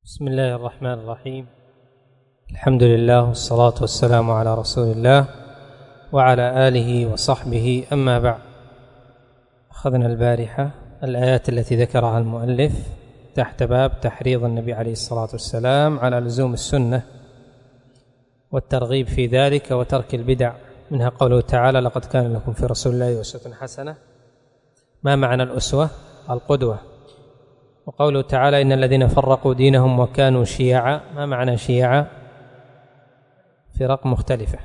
بسم الله الرحمن الرحيم. الحمد لله والصلاة والسلام على رسول الله وعلى آله وصحبه، أما بعد. أخذنا البارحة الآيات التي ذكرها المؤلف تحت باب تحريض النبي عليه الصلاة والسلام على لزوم السنة والترغيب في ذلك وترك البدع، منها قوله تعالى: لقد كان لكم في رسول الله أسوة حسنة. ما معنى الأسوة؟ القدوة. وقوله تعالى: إن الذين فرقوا دينهم وكانوا شيعا. ما معنى شيعا؟ فرق مختلفة.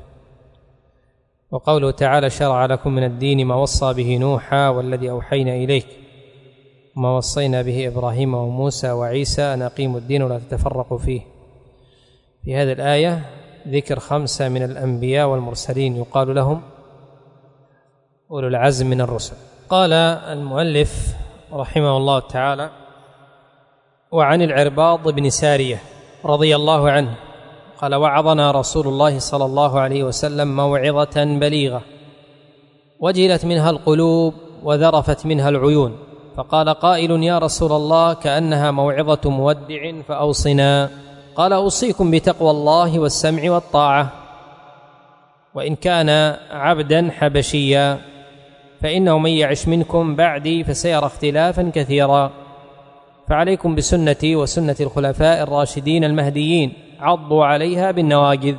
وقوله تعالى: شرع لكم من الدين ما وصى به نوحا والذي أوحينا إليك وما وصينا به إبراهيم وموسى وعيسى أن أقيموا الدين ولا تتفرقوا فيه. في هذه الآية ذكر 5 من الأنبياء والمرسلين يقال لهم أولو العزم من الرسل. قال المؤلف رحمه الله تعالى: وعن العرباض بن سارية رضي الله عنه قال: وعظنا رسول الله صلى الله عليه وسلم موعظة بليغة وجلت منها القلوب وذرفت منها العيون، فقال قائل: يا رسول الله كأنها موعظة مودع فأوصنا. قال: أوصيكم بتقوى الله والسمع والطاعة، وإن كان عبدا حبشيا، فإنه من يعش منكم بعدي فسيرى اختلافا كثيرا، فعليكم بسنتي وسنة الخلفاء الراشدين المهديين، عضوا عليها بالنواجذ،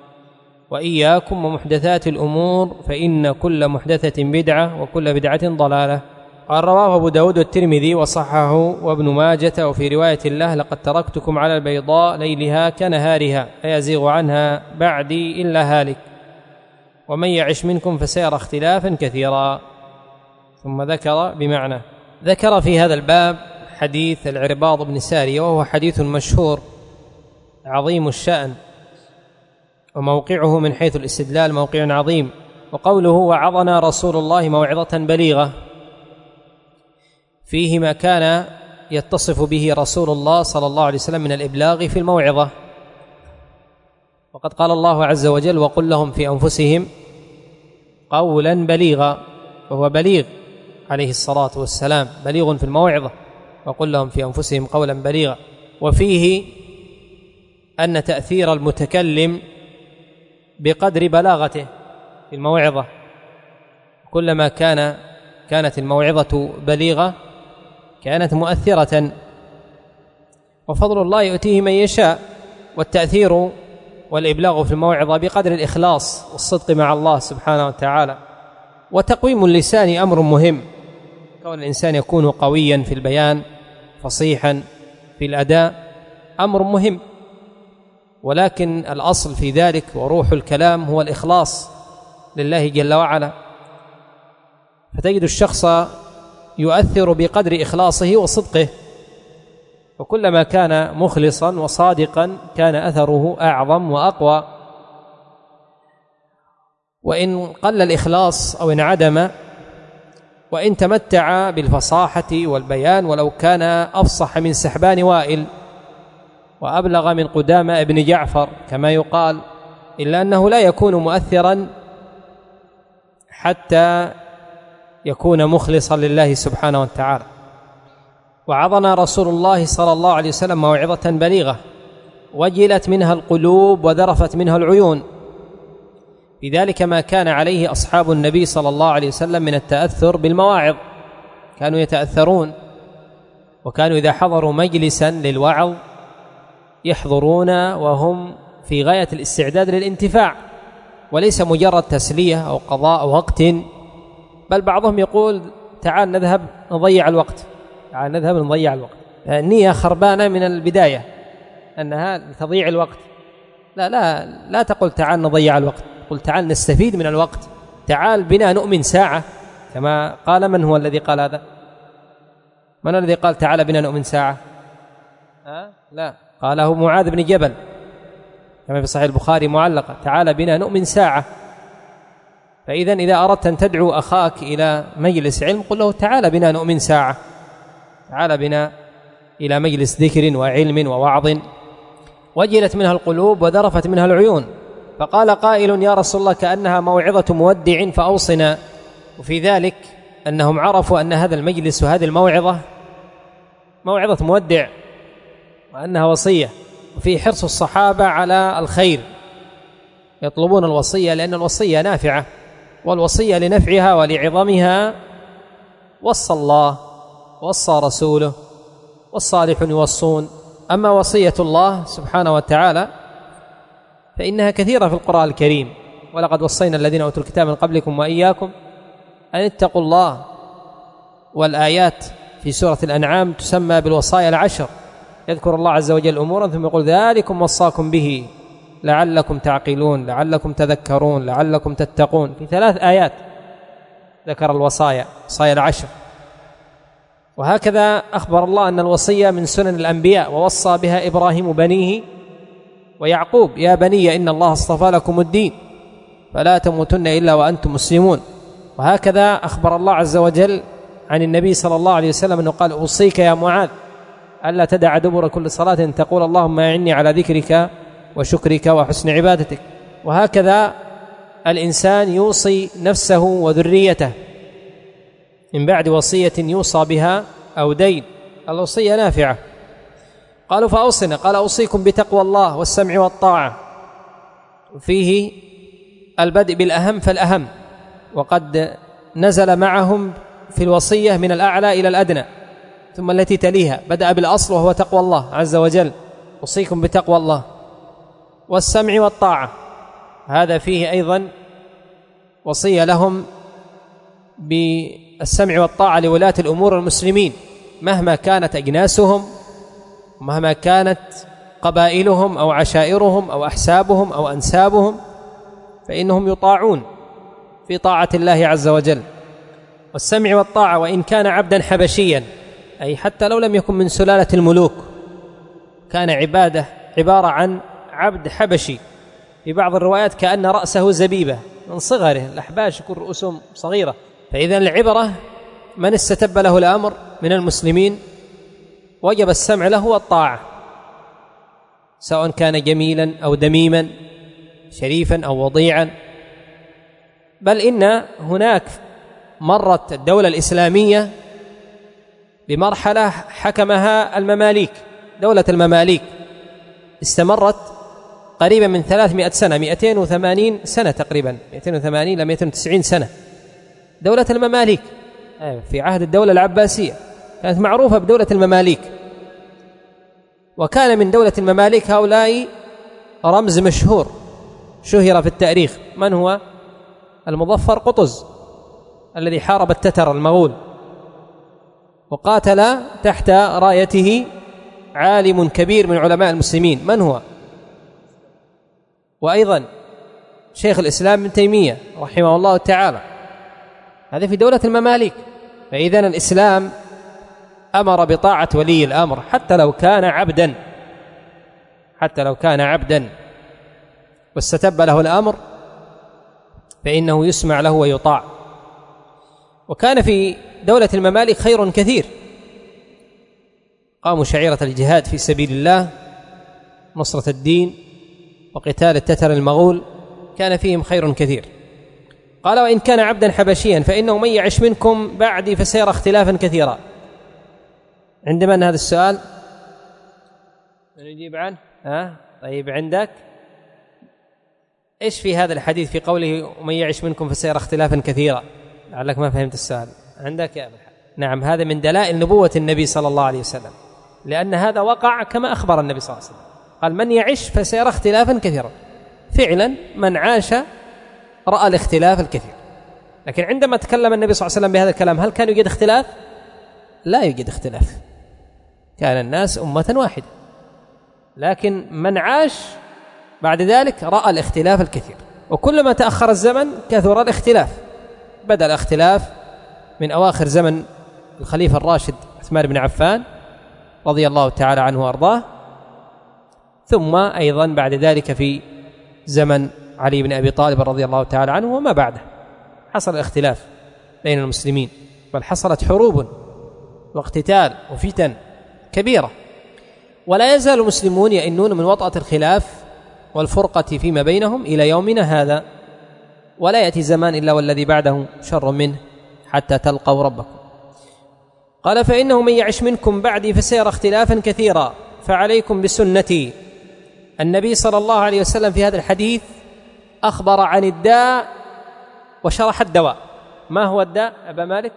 وإياكم ومحدثات الأمور، فإن كل محدثة بدعة وكل بدعة ضلالة. قال: رواه أبو داود والترمذي وصححه وابن ماجة. وفي رواية الله: لقد تركتكم على البيضاء ليلها كنهارها لا يزيغ عنها بعدي إلا هالك، ومن يعش منكم فسيرى اختلافا كثيرا. ثم ذكر بمعنى. ذكر في هذا الباب حديث العرباض بن سارية، وهو حديث مشهور عظيم الشأن، وموقعه من حيث الاستدلال موقع عظيم. وقوله: وعظنا رسول الله موعظة بليغة، فيه ما كان يتصف به رسول الله صلى الله عليه وسلم من الإبلاغ في الموعظة. وقد قال الله عز وجل: وقل لهم في أنفسهم قولا بليغا، وهو بليغ عليه الصلاة والسلام، بليغ في الموعظة. وقل لهم في أنفسهم قولا بليغا. وفيه أن تأثير المتكلم بقدر بلاغته في الموعظة، كلما كانت الموعظة بليغة كانت مؤثرة، وفضل الله يؤتيه من يشاء. والتأثير والإبلاغ في الموعظة بقدر الإخلاص والصدق مع الله سبحانه وتعالى. وتقويم اللسان أمر مهم، كون الإنسان يكون قويا في البيان فصيحا في الأداء أمر مهم، ولكن الأصل في ذلك وروح الكلام هو الإخلاص لله جل وعلا. فتجد الشخص يؤثر بقدر إخلاصه وصدقه، وكلما كان مخلصا وصادقا كان أثره أعظم وأقوى. وإن قل الإخلاص أو انعدم، وإن تمتع بالفصاحة والبيان ولو كان أفصح من سحبان وائل وأبلغ من قدامى ابن جعفر كما يقال، إلا أنه لا يكون مؤثرا حتى يكون مخلصا لله سبحانه وتعالى. وعظنا رسول الله صلى الله عليه وسلم موعظة بليغة وجلت منها القلوب وذرفت منها العيون، بذلك ما كان عليه أصحاب النبي صلى الله عليه وسلم من التأثر بالمواعظ. كانوا يتأثرون، وكانوا إذا حضروا مجلسا للوعظ يحضرون وهم في غاية الاستعداد للانتفاع، وليس مجرد تسلية أو قضاء وقت، بل بعضهم يقول: تعال نذهب نضيع الوقت، تعال نذهب نضيع الوقت. النية خربانة من البداية أنها تضيع الوقت. لا تقل تعال نضيع الوقت، قل تعال نستفيد من الوقت، تعال بنا نؤمن ساعة، كما قال. من هو الذي قال هذا؟ من الذي قال تعال بنا نؤمن ساعة؟ لا، قاله معاذ بن جبل كما في صحيح البخاري معلقة: تعال بنا نؤمن ساعة. فإذا إذا أردت أن تدعو أخاك إلى مجلس علم قل له: تعال بنا نؤمن ساعة، تعال بنا إلى مجلس ذكر وعلم ووعظ. وجلت منها القلوب وذرفت منها العيون، فقال قائل: يا رسول الله كأنها موعظة مودع فأوصنا. وفي ذلك أنهم عرفوا أن هذا المجلس وهذه الموعظة موعظة مودع، وأنها وصية، وفي حرص الصحابة على الخير، يطلبون الوصية لأن الوصية نافعة، والوصية لنفعها ولعظمها وصى الله وصى رسوله والصالح يوصون. أما وصية الله سبحانه وتعالى فإنها كثيرة في القرآن الكريم، ولقد وصينا الذين أوتوا الكتاب من قبلكم وإياكم أن اتقوا الله. والآيات في سورة الأنعام تسمى بالوصايا العشر، يذكر الله عز وجل أمورا ثم يقول ذلكم وصاكم به لعلكم تعقلون لعلكم تذكرون لعلكم تتقون. في 3 آيات ذكر الوصايا العشر. وهكذا أخبر الله أن الوصية من سنن الأنبياء، ووصى بها إبراهيم بنيه ويعقوب يا بني إن الله اصطفى لكم الدين فلا تموتن إلا وأنتم مسلمون. وهكذا أخبر الله عز وجل عن النبي صلى الله عليه وسلم أنه قال أوصيك يا معاذ ألا تدع دبر كل صلاة تقول اللهم أعني على ذكرك وشكرك وحسن عبادتك. وهكذا الإنسان يوصي نفسه وذريته من بعد وصية يوصى بها أو دين. الوصية نافعة. قالوا فأوصنا، قال أوصيكم بتقوى الله والسمع والطاعة، فيه البدء بالأهم فالأهم، وقد نزل معهم في الوصية من الأعلى إلى الأدنى ثم التي تليها، بدأ بالأصل وهو تقوى الله عز وجل، أوصيكم بتقوى الله والسمع والطاعة، هذا فيه أيضا وصية لهم بالسمع والطاعة لولاة الأمور المسلمين مهما كانت أجناسهم ومهما كانت قبائلهم أو عشائرهم أو أحسابهم أو أنسابهم، فإنهم يطاعون في طاعة الله عز وجل. والسمع والطاعة وإن كان عبدا حبشيا، أي حتى لو لم يكن من سلالة الملوك، كان عبارة عن عبد حبشي، في بعض الروايات كأن رأسه زبيبة من صغره، الأحباش يكون رؤوسهم صغيرة. فإذا العبرة من استتب له الأمر من المسلمين وجب السمع له والطاعة، سواء كان جميلا أو دميما، شريفا أو وضيعا. بل إن هناك مرت الدولة الإسلامية بمرحلة حكمها المماليك، دولة المماليك استمرت قريبا من 300 سنة، 280 سنة تقريبا، 280 إلى 290 سنة دولة المماليك في عهد الدولة العباسية، كانت معروفة بدولة المماليك. وكان من دولة المماليك هؤلاء رمز مشهور شهر في التاريخ، من هو؟ المظفر قطز الذي حارب التتر المغول وقاتل تحت رايته عالم كبير من علماء المسلمين، من هو؟ وأيضا شيخ الإسلام ابن تيمية رحمه الله تعالى، هذا في دولة المماليك. فإذن الإسلام أمر بطاعة ولي الأمر حتى لو كان عبدا واستتب له الأمر فإنه يسمع له ويطاع. وكان في دولة المماليك خير كثير، قاموا شعيرة الجهاد في سبيل الله، نصرة الدين وقتال التتر المغول، كان فيهم خير كثير. قال وإن كان عبدا حبشيا فإنه من يعش منكم بعدي فسيرى اختلافا كثيرا. عندما هذا السؤال من يجيب عنه؟ طيب عندك إيش في هذا الحديث في قوله ومن يعش منكم فسيرى اختلافا كثيرا؟ لعلك ما فهمت السؤال. عندك يا أبو الحق؟ نعم، هذا من دلائل نبوة النبي صلى الله عليه وسلم، لأن هذا وقع كما أخبر النبي صلى الله عليه وسلم، قال من يعش فسيرى اختلافا كثيرا. فعلا من عاش رأى الاختلاف الكثير. لكن عندما تكلم النبي صلى الله عليه وسلم بهذا الكلام هل كان يوجد اختلاف؟ لا يوجد اختلاف، كان الناس أمة واحدة، لكن من عاش بعد ذلك رأى الاختلاف الكثير. وكلما تأخر الزمن كثر الاختلاف. بدأ الاختلاف من أواخر زمن الخليفة الراشد عثمان بن عفان رضي الله تعالى عنه وأرضاه، ثم أيضا بعد ذلك في زمن علي بن أبي طالب رضي الله تعالى عنه وما بعده حصل الاختلاف بين المسلمين، بل حصلت حروب واقتتال وفتن كبيرة. ولا يزال المسلمون يئنون من وطأة الخلاف والفرقة فيما بينهم إلى يومنا هذا، ولا يأتي زمان إلا والذي بعده شر منه حتى تلقوا ربكم. قال فإنه من يعش منكم بعدي فسيرى اختلافا كثيرا فعليكم بسنتي. النبي صلى الله عليه وسلم في هذا الحديث أخبر عن الداء وشرح الدواء. ما هو الداء أبا مالك؟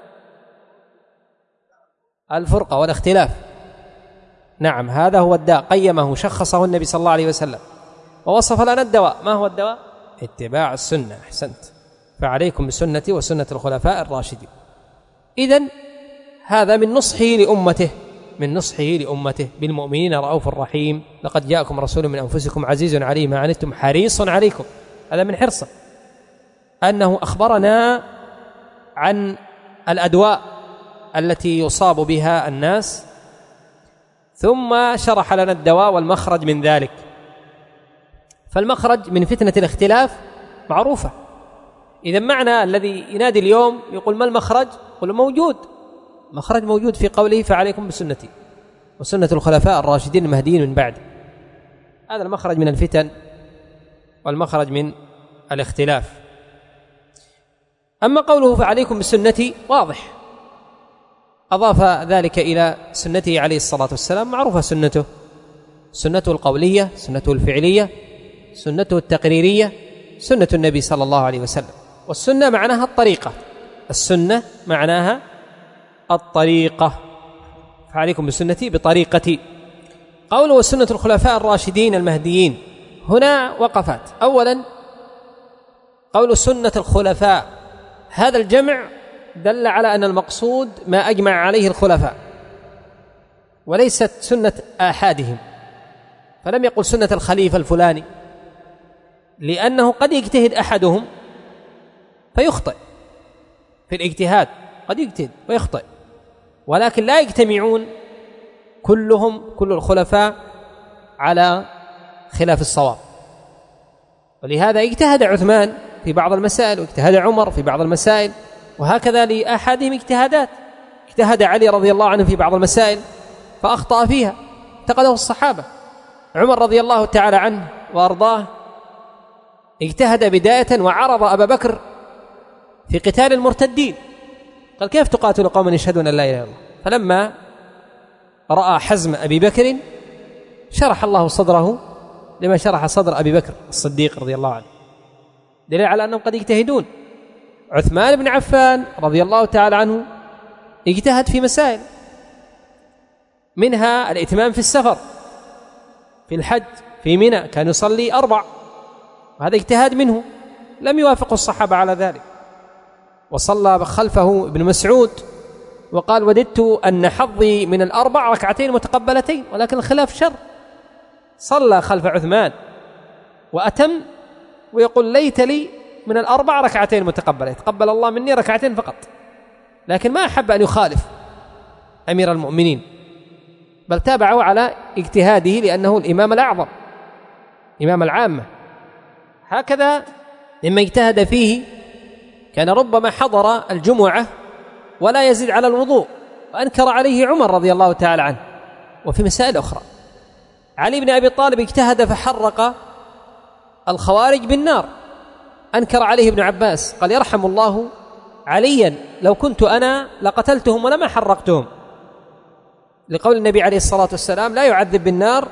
الفرقة والاختلاف. نعم، هذا هو الداء، قيمه شخصه النبي صلى الله عليه وسلم ووصف لنا الدواء. ما هو الدواء؟ اتباع السنة. أحسنت. فعليكم بسنتي وسنة الخلفاء الراشدين. إذن هذا من نصحه لأمته بالمؤمنين رؤوف رحيم. لقد جاءكم رسول من أنفسكم عزيز عليه ما عنتم حريص عليكم. هذا من حرصه أنه أخبرنا عن الأدواء التي يصاب بها الناس، ثم شرح لنا الدواء والمخرج من ذلك. فالمخرج من فتنة الاختلاف معروفة. إذا معنى الذي ينادي اليوم يقول ما المخرج؟ يقول موجود، مخرج موجود في قوله فعليكم بسنتي وسنة الخلفاء الراشدين المهديين من بعد. هذا المخرج من الفتن والمخرج من الاختلاف. أما قوله فعليكم بسنتي واضح، أضاف ذلك إلى سنته عليه الصلاة والسلام. معروفة سنته القولية، سنته الفعلية، سنته التقريرية، سنة النبي صلى الله عليه وسلم. والسنة معناها الطريقة، السنة معناها الطريقة. فعليكم بسنتي بطريقتي. قوله وسنة الخلفاء الراشدين المهديين، هنا وقفات. أولا قول سنة الخلفاء، هذا الجمع دل على أن المقصود ما أجمع عليه الخلفاء وليست سنة آحادهم. فلم يقل سنة الخليفة الفلاني، لأنه قد يجتهد أحدهم فيخطئ في الاجتهاد، قد يجتهد ويخطئ، ولكن لا يجتمعون كل الخلفاء على خلاف الصواب. ولهذا اجتهد عثمان في بعض المسائل واجتهد عمر في بعض المسائل، وهكذا لأحدهم اجتهادات. اجتهد علي رضي الله عنه في بعض المسائل فأخطأ فيها، انتقده الصحابة. عمر رضي الله تعالى عنه وأرضاه اجتهد بداية وعرض أبا بكر في قتال المرتدين، قال كيف تقاتل قوما يشهدون أن لا إله إلا الله؟ فلما رأى حزم أبي بكر شرح الله صدره لما شرح صدر أبي بكر الصديق رضي الله عنه، دليل على أنهم قد يجتهدون. عثمان بن عفان رضي الله تعالى عنه اجتهد في مسائل، منها الائتمام في السفر، في الحج، في منى كان يصلي 4، وهذا اجتهاد منه، لم يوافق الصحابة على ذلك. وصلى خلفه ابن مسعود وقال وددت أن حظي من 4 ركعتين متقبلتين، ولكن الخلاف شر. صلى خلف عثمان وأتم ويقول ليت لي من 4 ركعتين متقبلة، تقبل الله مني 2 ركعتين فقط، لكن ما أحب أن يخالف أمير المؤمنين، بل تابعه على اجتهاده لأنه الإمام الأعظم إمام العامة. هكذا لما اجتهد فيه كان ربما حضر الجمعة ولا يزيد على الوضوء، وأنكر عليه عمر رضي الله تعالى عنه. وفي مسائل أخرى علي بن أبي طالب اجتهد فحرق الخوارج بالنار، أنكر عليه ابن عباس قال يرحم الله عليا لو كنت أنا لقتلتهم ولما حرقتهم، لقول النبي عليه الصلاة والسلام لا يعذب بالنار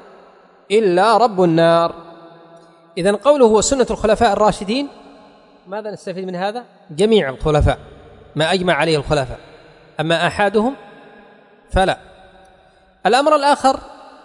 إلا رب النار. إذن قوله هو سنة الخلفاء الراشدين، ماذا نستفيد من هذا؟ جميع الخلفاء ما أجمع عليه الخلفاء، أما أحدهم فلا. الأمر الآخر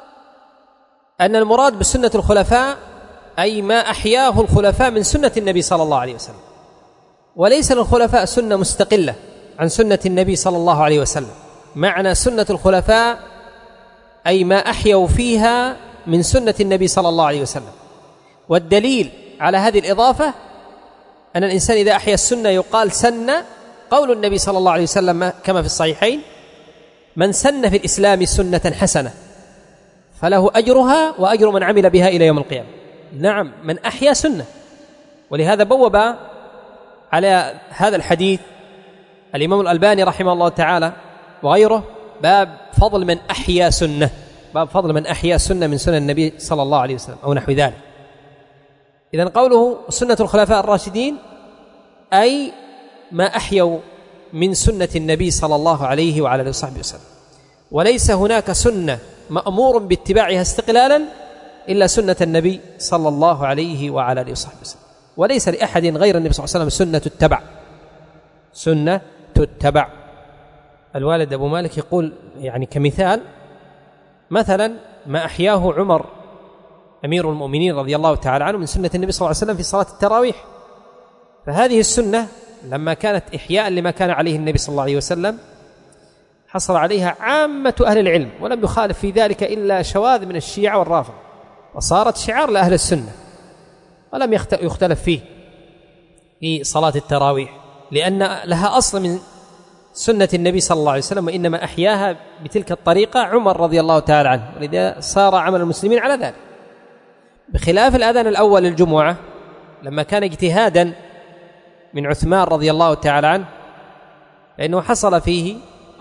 أن المراد بسنة الخلفاء أي ما أحياه الخلفاء من سنة النبي صلى الله عليه وسلم، وليس للخلفاء سنة مستقلة عن سنة النبي صلى الله عليه وسلم. معنى سنة الخلفاء أي ما أحيوا فيها من سنة النبي صلى الله عليه وسلم. والدليل على هذه الإضافة أن الإنسان إذا أحيا السنة يقال سن، قول النبي صلى الله عليه وسلم كما في الصحيحين من سن في الإسلام سنة حسنة فله أجرها وأجر من عمل بها إلى يوم القيامة. نعم، من أحيا سنة. ولهذا بوب على هذا الحديث الإمام الألباني رحمه الله تعالى وغيره باب فضل من أحيا سنة، باب فضل من أحيا سنة من سنن النبي صلى الله عليه وسلم أو نحو ذلك. إذن قوله سنة الخلفاء الراشدين أي ما أحيوا من سنة النبي صلى الله عليه وعلى آله وصحبه وسلم. وليس هناك سنة مأمور باتباعها استقلالا إلا سنة النبي صلى الله عليه وعلى آله وصحبه وسلم، وليس لأحد غير النبي صلى الله عليه وسلم سنة تتبع، سنة تتبع. الوالد أبو مالك يقول يعني كمثال مثلا ما أحياه عمر أمير المؤمنين رضي الله تعالى عنه من سنة النبي صلى الله عليه وسلم في صلاة التراويح، فهذه السنة لما كانت إحياء لما كان عليه النبي صلى الله عليه وسلم حصل عليها عامة أهل العلم، ولم يخالف في ذلك إلا شواذ من الشيعة والرافضة، وصارت شعار لأهل السنة ولم يختلف فيه في صلاة التراويح، لأن لها أصل من سنة النبي صلى الله عليه وسلم، وإنما أحياها بتلك الطريقة عمر رضي الله تعالى عنه، ولذا صار عمل المسلمين على ذلك، بخلاف الأذان الأول للجمعة لما كان اجتهادا من عثمان رضي الله تعالى عنه، لأنه حصل فيه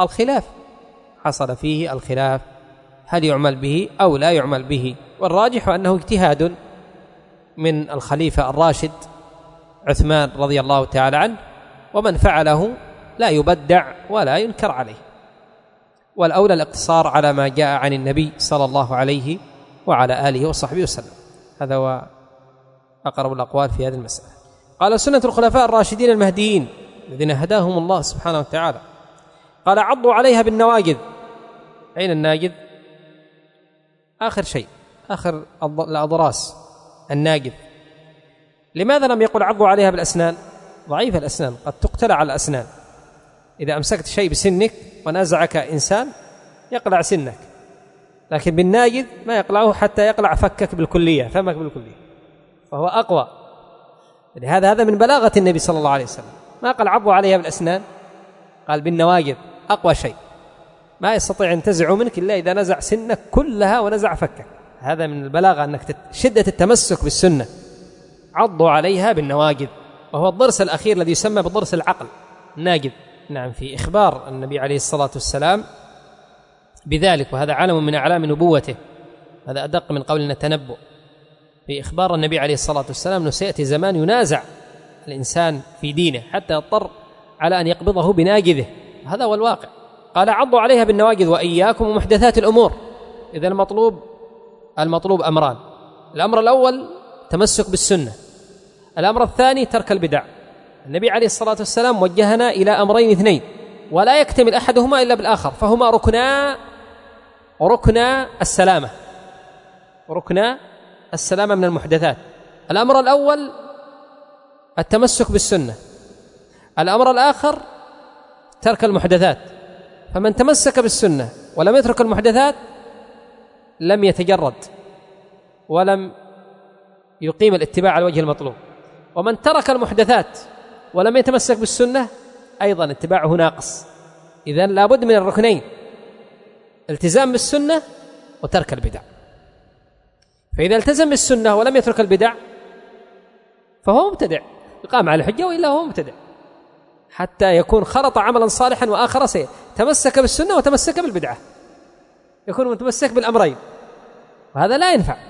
الخلاف هل يعمل به أو لا يعمل به، والراجح أنه اجتهاد من الخليفة الراشد عثمان رضي الله تعالى عنه، ومن فعله لا يبدع ولا ينكر عليه، والأولى الاقتصار على ما جاء عن النبي صلى الله عليه وعلى آله وصحبه وسلم. هذا هو أقرب الأقوال في هذه المسألة. قال سنة الخلفاء الراشدين المهديين الذين هداهم الله سبحانه وتعالى، قال عضوا عليها بالنواجذ. أين الناجذ؟ آخر شيء، آخر الأضراس، الناجذ. لماذا لم يقل عضوا عليها بالأسنان؟ ضعيف الأسنان، قد تقتلع الأسنان، إذا أمسكت شيء بسنك ونازعك إنسان يقلع سنك، لكن بالناجذ ما يقلعه حتى يقلع فكك بالكلية، فمك بالكلية، فهو أقوى. لهذا هذا من بلاغة النبي صلى الله عليه وسلم، ما قال عضوا عليها بالأسنان، قال بالنواجذ، أقوى شيء، ما يستطيع أن تنزع منك إلا إذا نزع سنك كلها ونزع فكك. هذا من البلاغة أنك شدة التمسك بالسنة. عضوا عليها بالنواجذ، وهو الضرس الأخير الذي يسمى بضرس العقل، الناجذ. نعم، في إخبار النبي عليه الصلاة والسلام بذلك، وهذا علم من أعلام نبوته، هذا أدق من قولنا التنبؤ. في إخبار النبي عليه الصلاة والسلام أنه سيأتي زمان ينازع الإنسان في دينه حتى يضطر على أن يقبضه بناجذه، هذا هو الواقع. قال عضوا عليها بالنواجذ وإياكم ومحدثات الأمور. إذا المطلوب أمران، الأمر الأول تمسك بالسنة، الأمر الثاني ترك البدع. النبي عليه الصلاة والسلام وجهنا إلى أمرين اثنين، ولا يكتمل أحدهما إلا بالآخر، فهما ركنا السلامة من المحدثات. الأمر الأول التمسك بالسنة، الأمر الآخر ترك المحدثات. فمن تمسك بالسنة ولم يترك المحدثات لم يتجرد ولم يقيم الاتباع على الوجه المطلوب، ومن ترك المحدثات ولم يتمسك بالسنة أيضا اتباعه ناقص. إذن لابد من الركنين، التزام بالسنة وترك البدع. فإذا التزم بالسنة ولم يترك البدع فهو مبتدع، يقام على الحجة، وإلا هو مبتدع، حتى يكون خلط عملا صالحا وآخر سيء. تمسك بالسنة وتمسك بالبدعة، يكون متمسك بالأمرين، وهذا لا ينفع.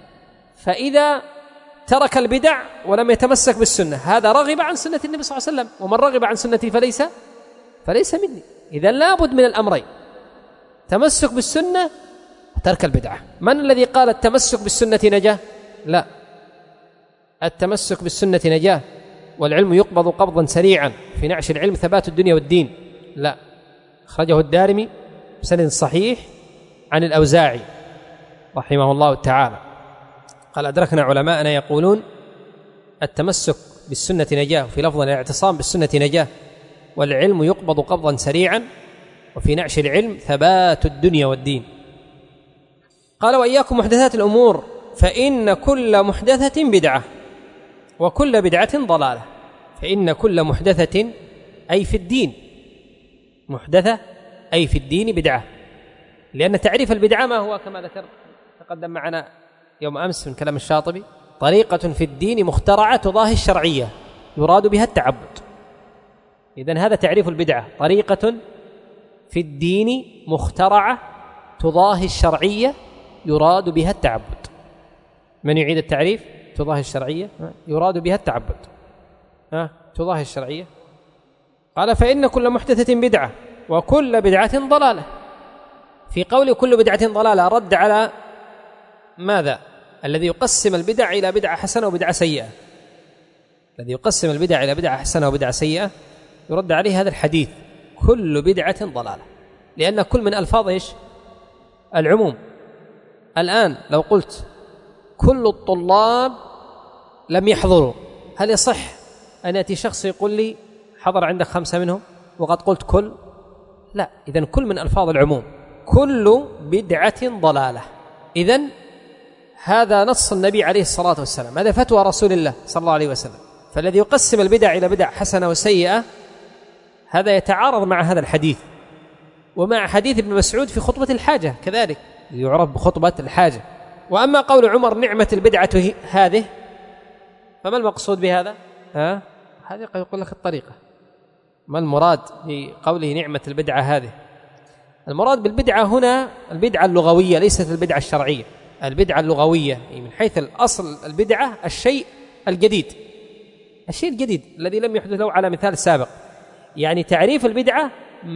فإذا ترك البدع ولم يتمسك بالسنة هذا رغب عن سنة النبي صلى الله عليه وسلم، ومن رغب عن سنتي فليس مني. إذن لابد من الأمرين، تمسك بالسنة وترك البدعة. من الذي قال التمسك بالسنة نجاة؟ لا، التمسك بالسنة نجاة، والعلم يقبض قبضا سريعا، في نعش العلم ثبات الدنيا والدين. لا، أخرجه الدارمي بسند صحيح عن الأوزاعي رحمه الله تعالى قال أدركنا علماءنا يقولون التمسك بالسنة نجاة، في لفظ الاعتصام بالسنة نجاة، والعلم يقبض قبضا سريعا، وفي نعش العلم ثبات الدنيا والدين. قال وإياكم محدثات الأمور فإن كل محدثة بدعة وكل بدعة ضلالة. فإن كل محدثة أي في الدين، محدثة أي في الدين بدعة، لأن تعريف البدعة ما هو كما ذكر تقدم معنا يوم أمس من كلام الشاطبي: طريقة في الدين مخترعة تضاهي الشرعية يراد بها التعبد. إذن هذا تعريف البدعة: طريقة في الدين مخترعة تضاهي الشرعية يراد بها التعبد. من يعيد التعريف؟ تضاهي الشرعية يراد بها التعبد، تضاهي الشرعية. قال فإن كل محدثة بدعة وكل بدعة ضلالة. في قول كل بدعة ضلالة رد على ماذا؟ الذي يقسم البدع إلى بدعة حسنة وبدعة سيئة. الذي يقسم البدع إلى بدعة حسنة وبدعة سيئة يرد عليه هذا الحديث كل بدعة ضلالة، لأن كل من ألفاظ إيش؟ العموم. الآن لو قلت كل الطلاب لم يحضروا، هل يصح أن يأتي شخص يقول لي حضر عندك 5 منهم وقد قلت كل؟ لا. إذن كل من ألفاظ العموم، كل بدعة ضلالة. إذن هذا نص النبي عليه الصلاة والسلام، هذا فتوى رسول الله صلى الله عليه وسلم. فالذي يقسم البدع إلى بدع حسنة وسيئة هذا يتعارض مع هذا الحديث ومع حديث ابن مسعود في خطبة الحاجة كذلك يعرف بخطبة الحاجة. وأما قول عمر نعمة البدعة هذه، فما المقصود بهذا؟ هذه يقول لك الطريقة. ما المراد بقوله نعمة البدعة هذه؟ المراد بالبدعة هنا البدعة اللغوية ليست البدعة الشرعية. البدعة اللغوية من حيث الأصل البدعة الشيء الجديد، الشيء الجديد الذي لم يحدث له على مثال سابق. يعني تعريف البدعة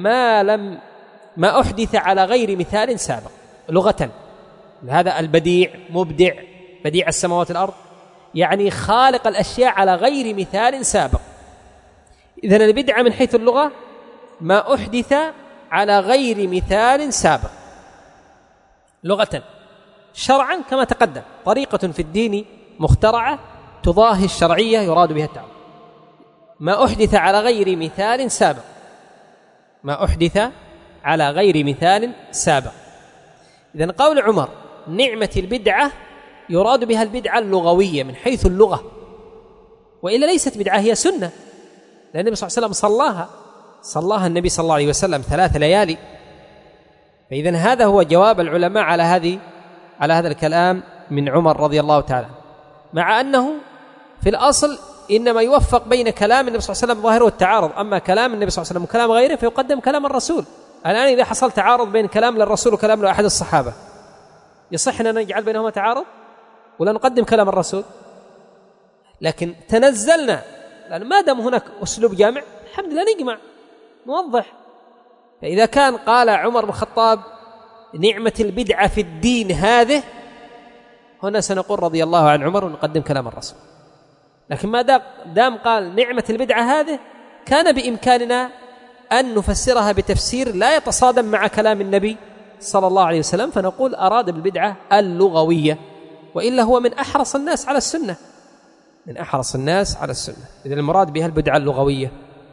ما أحدث على غير مثال سابق لغة. هذا البديع مبدع، بديع السماوات والأرض، يعني خالق الأشياء على غير مثال سابق. إذن البدعة من حيث اللغة ما أحدث على غير مثال سابق لغة. شرعا كما تقدم طريقة في الدين مخترعة تضاهي الشرعية يراد بها التعبد. ما أحدث على غير مثال سابق، ما أحدث على غير مثال سابق. إذن قول عمر نعمة البدعة يراد بها البدعة اللغوية من حيث اللغة، وإلا ليست بدعة، هي سنة، لأن النبي صلى الله عليه وسلم صلاها النبي صلى الله عليه وسلم 3 ليالي. فإذن هذا هو جواب العلماء على هذا الكلام من عمر رضي الله تعالى، مع أنه في الأصل إنما يوفق بين كلام النبي صلى الله عليه وسلم ظاهره التعارض، أما كلام النبي صلى الله عليه وسلم وكلام غيره فيقدم كلام الرسول. الآن إذا حصل تعارض بين كلام للرسول وكلام لأحد الصحابة، يصح أن نجعل بينهما تعارض ولا نقدم كلام الرسول؟ لكن تنزلنا، لأن ما دام هناك أسلوب جامع الحمد لله نجمع نوضح. فإذا كان قال عمر بن الخطاب نعمة البدعة في الدين هذه، هنا سنقول رضي الله عن عمر ونقدم كلام الرسول. لكن ما دام قال نعمة البدعة هذه، كان بإمكاننا أن نفسرها بتفسير لا يتصادم مع كلام النبي صلى الله عليه وسلم، فنقول أراد بالبدعة اللغوية، وإلا هو من أحرص الناس على السنة، من أحرص الناس على السنة. إذن المراد بها البدعة اللغوية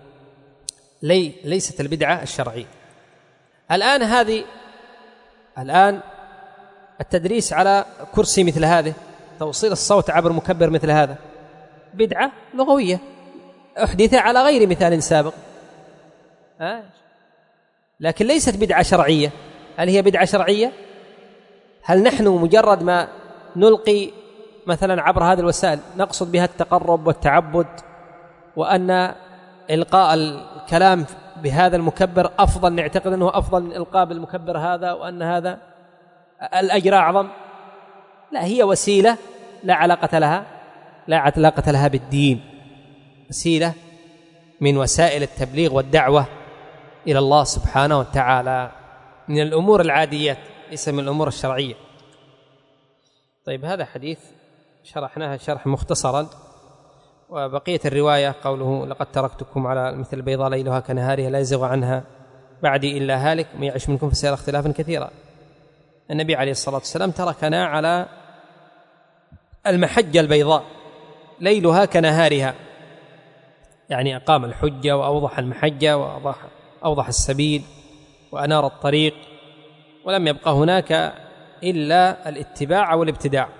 ليست البدعة الشرعية. الآن التدريس على كرسي مثل هذا، توصيل الصوت عبر مكبر مثل هذا، بدعة لغوية أحدث على غير مثال سابق، لكن ليست بدعة شرعية. هل هي بدعة شرعية؟ هل نحن مجرد ما نلقي مثلا عبر هذه الوسائل نقصد بها التقرب والتعبد، وأن إلقاء الكلام بهذا المكبر أفضل، نعتقد أنه أفضل من إلقاء بالمكبر هذا، وأن هذا الأجر أعظم؟ لا، هي وسيلة لا علاقة لها بالدين، وسيلة من وسائل التبليغ والدعوة إلى الله سبحانه وتعالى، من الأمور العاديات ليس من الأمور الشرعية. طيب، هذا حديث شرحناها شرح مختصرا، وبقية الرواية قوله لقد تركتكم على مثل البيضاء ليلها كنهارها لا يزغ عنها بعدي إلا هالك من يعش منكم فسيرى اختلافا كثيرا. النبي عليه الصلاة والسلام تركنا على المحجة البيضاء ليلها كنهارها، يعني أقام الحجة وأوضح المحجة وأوضح السبيل وأنار الطريق، ولم يبقى هناك إلا الاتباع والابتداع.